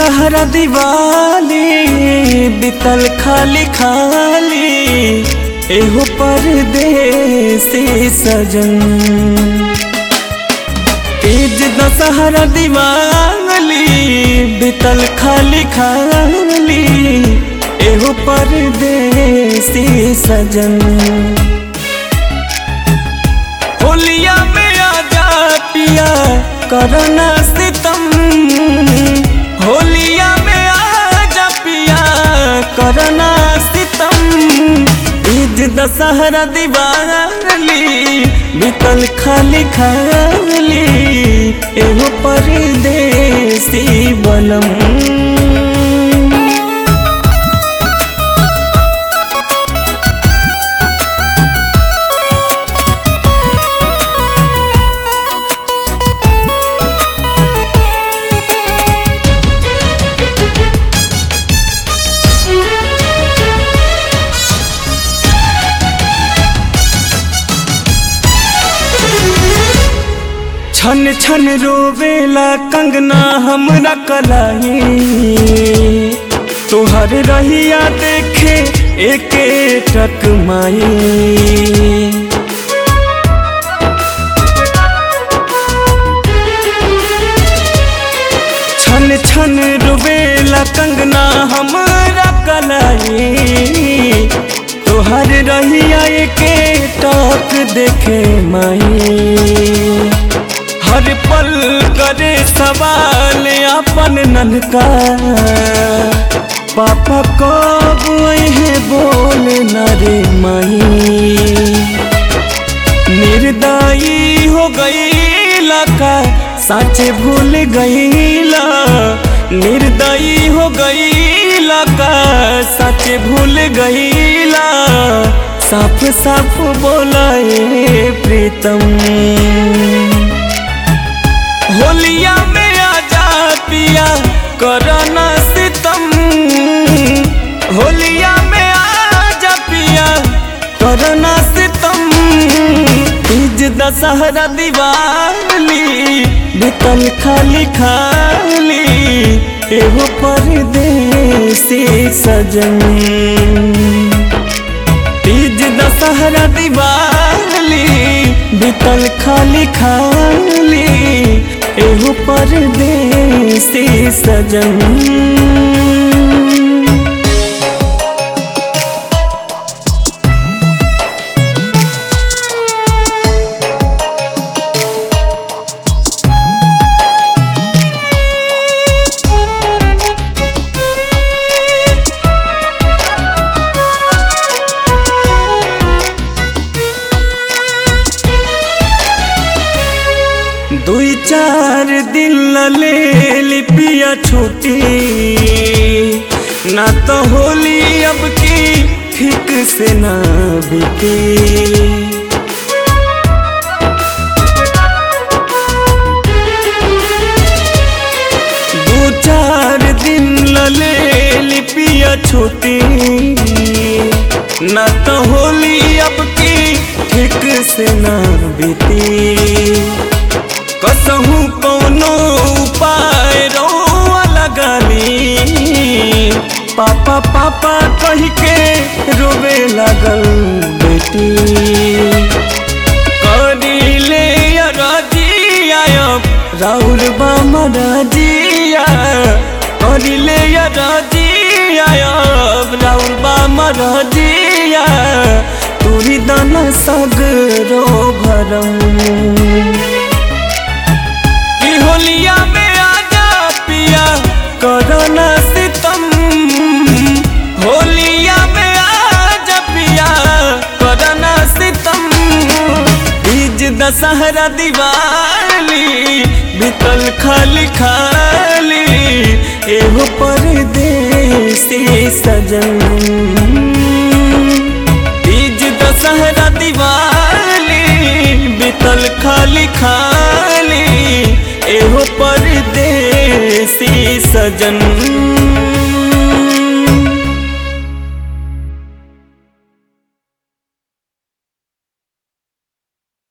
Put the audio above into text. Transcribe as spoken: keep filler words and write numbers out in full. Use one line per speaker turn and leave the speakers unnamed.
दशहरा दिवाली बितल खाली खाली एहो परदेसी सजन। तीज दशहरा दिवाली बितल खाली खाली एहो परदेसी सजन। होलिया में आजा पिया करना सितम, होलिया में आजा पिया करना सितम। ईद दशहरा दिवाली बितल खाली खाली एहो परदेसी बलम। छन छन रोवेला कंगना हमरा कलाई, तोहर रहिया देखे एके टक माई। छन छन रोवेला कंगना हमरा कलाई, तोहर रहिया एके टक देखे माई। हर पल करे सवाल अपन ननका, पापा कब है बोल न रे माई। निर्दयी हो गईला का साचे भूल गईला, निर्दयी हो गईला का साचे भूल गईला। साफ साफ बोलाए प्रीतम, होलिया में आजा पिया करना सितम, होलिया में आजा पिया करना सितम। तीज दशहरा दिवाली बितल खाली खाली एहो परदेसी सजन। तीज दशहरा दिवाली बितल खाली खाली एहो परदेसी सजन। दुई चार दिन ले लिपिया छुट्टी, ना तो होली अब की ठीक से ना बीती। दो चार दिन ले लिपिया छुट्टी, ना तो होली अब की ठीक से ना बीती। कसहू कौनो उपाय रोआ लगाली, पापा पापा कह के रोवे लगल बेटी। करी ले राजिया राउर बामा राजिया, करी ले राजिया राउर बामा राजिया। तुरी दाना सगरो भरम, होलिया में आजा पिया करना सितम, होलिया में आजा पिया करना सितम। तीज दशहरा दिवाली बितल खाली खाली एहो परदेसी सजन। तीज दशहरा दिवाली बितल खाली खाली एहो परदेसी सजन।